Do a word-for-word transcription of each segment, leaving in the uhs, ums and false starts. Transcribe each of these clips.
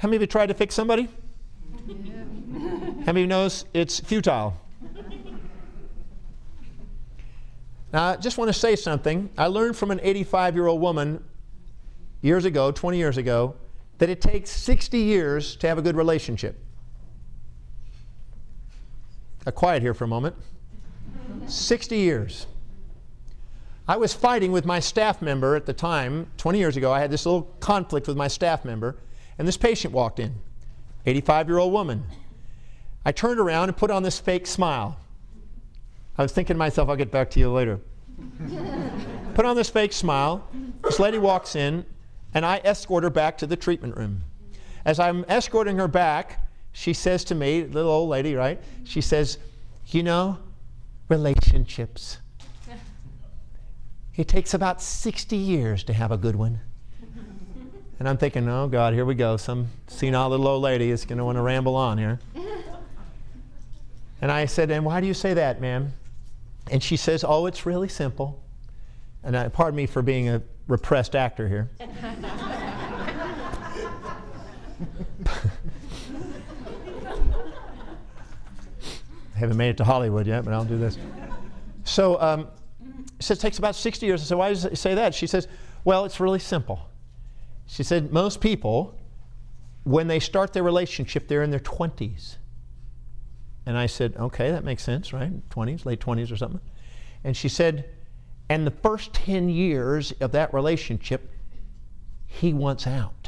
How many of you tried to fix somebody? How many of you knows it's futile? Now, I just want to say something. I learned from an eighty-five-year-old woman years ago, twenty years ago, that it takes sixty years to have a good relationship. Got quiet here for a moment. sixty years. I was fighting with my staff member at the time, twenty years ago. I had this little conflict with my staff member, and this patient walked in, eighty-five-year-old woman. I turned around and put on this fake smile. I was thinking to myself, I'll get back to you later. Put on this fake smile. This lady walks in, and I escort her back to the treatment room. As I'm escorting her back, she says to me, little old lady, right? She says, you know, relationships. It takes about sixty years to have a good one. And I'm thinking, oh God, here we go. Some senile little old lady is going to want to ramble on here. And I said, and why do you say that, ma'am? And she says, oh, it's really simple. And I, pardon me for being a repressed actor here. I haven't made it to Hollywood yet, but I'll do this. So um, she says it takes about sixty years. I said, why does it say that? She says, well, it's really simple. She said, most people, when they start their relationship, they're in their twenties. And I said, okay, that makes sense, right? twenties, late twenties or something. And she said, and the first ten years of that relationship, he wants out.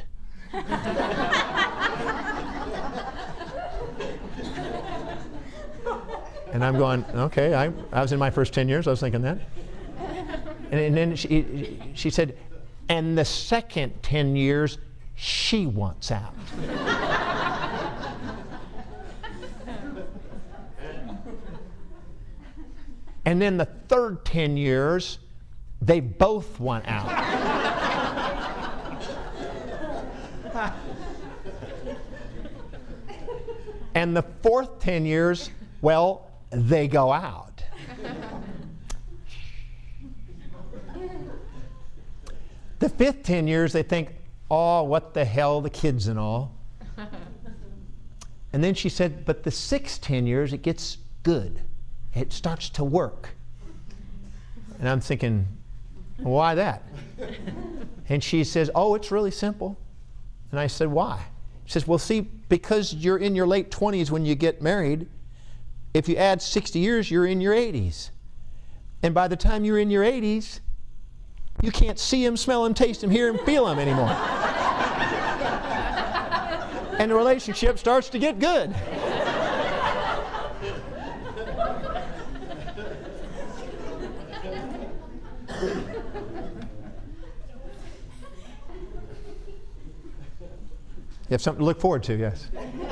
And I'm going, okay, I, I was in my first ten years, I was thinking that. And, and then she, she said, and the second ten years, she wants out. And then the third ten years, they both want out. And the fourth ten years, well, they go out. The fifth ten years, they think, oh, what the hell, the kids and all. And then she said, but the sixth ten years, it gets good. It starts to work. And I'm thinking, why that? And she says, oh, it's really simple. And I said, why? She says, well, see, because you're in your late twenties when you get married, if you add sixty years, you're in your eighties. And by the time you're in your eighties, you can't see him, smell him, taste him, hear him, feel him anymore. And the relationship starts to get good. You have something to look forward to, yes.